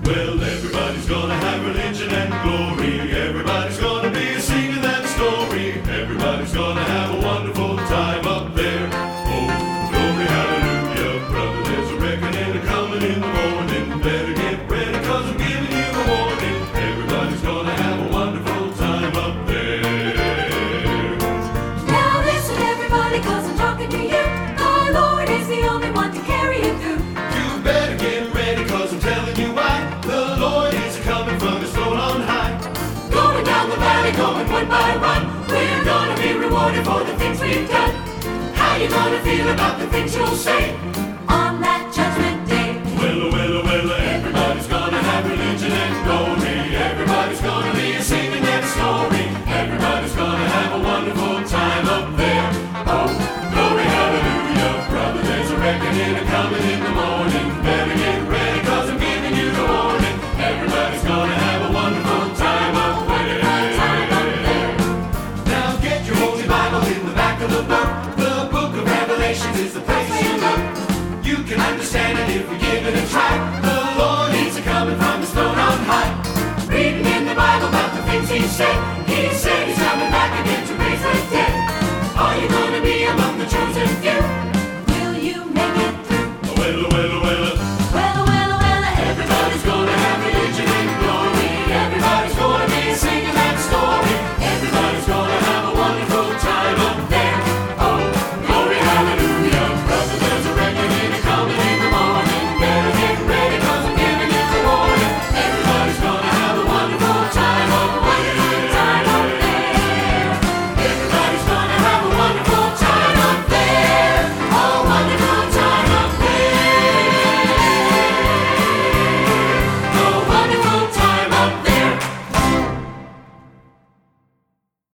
Well, everybody's gonna have religion and glory. Everybody's gonna be singing that story. Everybody's gonna have a wonderful time up there. Oh, glory, hallelujah, brother, there's a reckoning coming in the morning. Better get ready, 'cause I'm giving you a warning. Everybody's gonna have a wonderful time up there. Now listen everybody, 'cause I'm talking to you. The Lord is the only one to carry you through. You better get ready, 'cause I'm telling you why. The Lord is coming from his throne on high. Going down the valley, going one by one. We're gonna be rewarded for the things we've done. How you gonna feel about the things you'll say on that judgment day? Well, everybody's gonna have religion and glory. Everybody's gonna be singing that story. Everybody's gonna have a wonderful time up there. Oh, glory, hallelujah, brother, there's a reckoning coming in the morning. Better get ready, 'cause I'm giving you the warning. Everybody's gonna have a wonderful time up there. Now get your Holy Bible in the back of the book. The book of Revelations is the place you look. You can understand it if you give it a try. The Lord is coming from his throne on high. Reading in the Bible about the things he said.